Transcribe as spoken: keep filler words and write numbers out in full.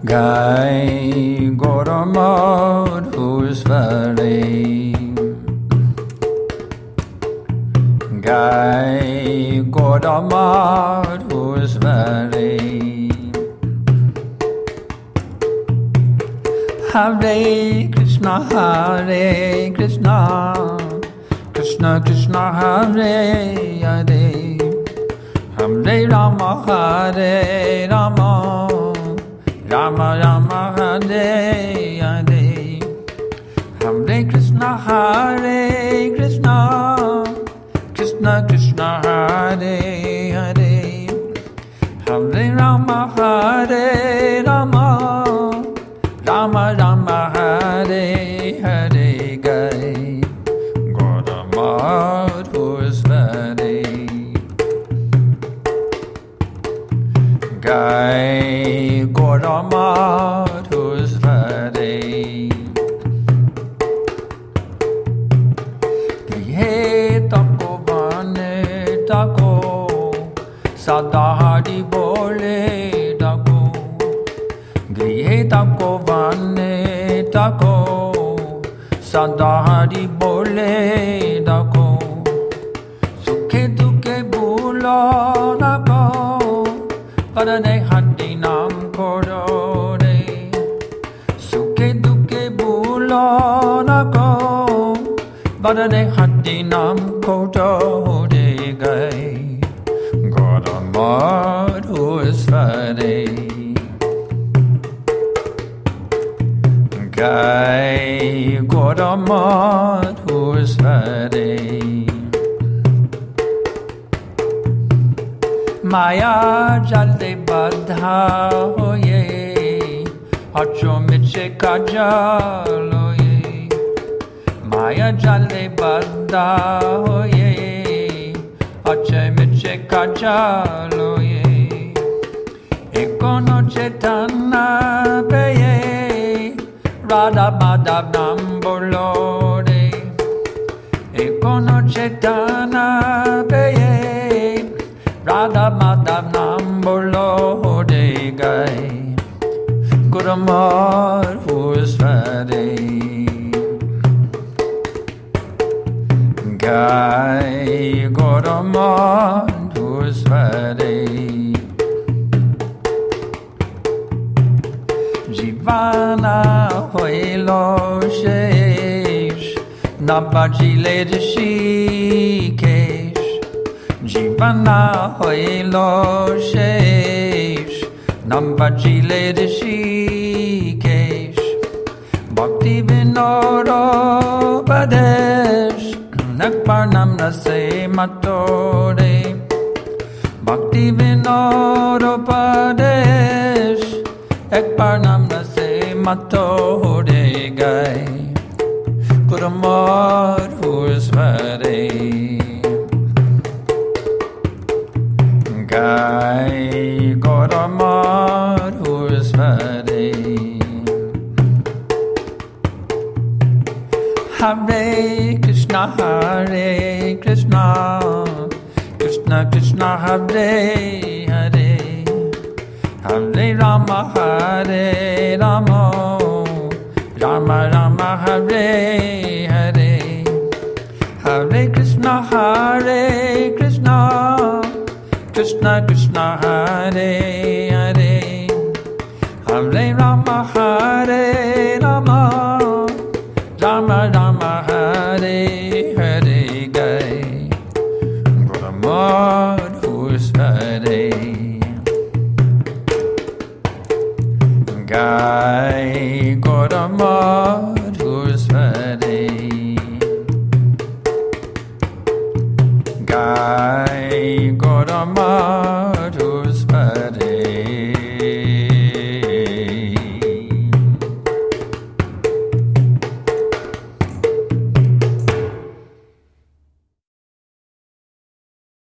Gai Gaudamadhusvare Gai Gaudamadhusvare Hare Krishna Hare Krishna Krishna Krishna Hare Hare Hare Rama Hare Rama Rama Rama Hare Hare Hare Krishna Hare Krishna Krishna Krishna Hare Hare Hare Rama Hare Rama Rama Rama Hare Hare Gai Gaudamadhusvare Gai Gaudamadhusvare He tako bane tako Sadahari bole tako Grihe tako bane tako Sadahari bole tako Sukhe dukhe bhulo nako Padane hati nam koro re Sukhe dukhe bhulo nako Padane hati nam koro re Gai Gaudamadhusvare Gai Gaudamadhusvare Maya jalde badha hoye Acho miche kajaloye Maya jalde badha hoye Acho miche kajaloye Ekono chetana peye Radha Madhav Nam Bolore Ekono Chaitanya Peye Radha Madhav Nam Bolore Gai Gaudamadhusvare Gai Gaudamadhusvare Jivana hoilo shesh Nabajile rishikesh Jivana hoilo shesh Nabajile rishikesh Bhakti vinoro padesh Nakparnam nase matore Bhakti vinoro padesh Ekparnam nase matore Gai Gaudamadhusvare Gai Gaudamadhusvare Hare Krishna Hare Krishna Krishna Krishna Hare Hare Hare Rama Hare Rama Rama Rama Hare Hare Hare Krishna Hare Krishna Krishna Krishna Hare Hare Hare Rama Hare Rama Rama Rama Hare Hare Gai Gaudamadhusvare Gai Gaudamadhusvare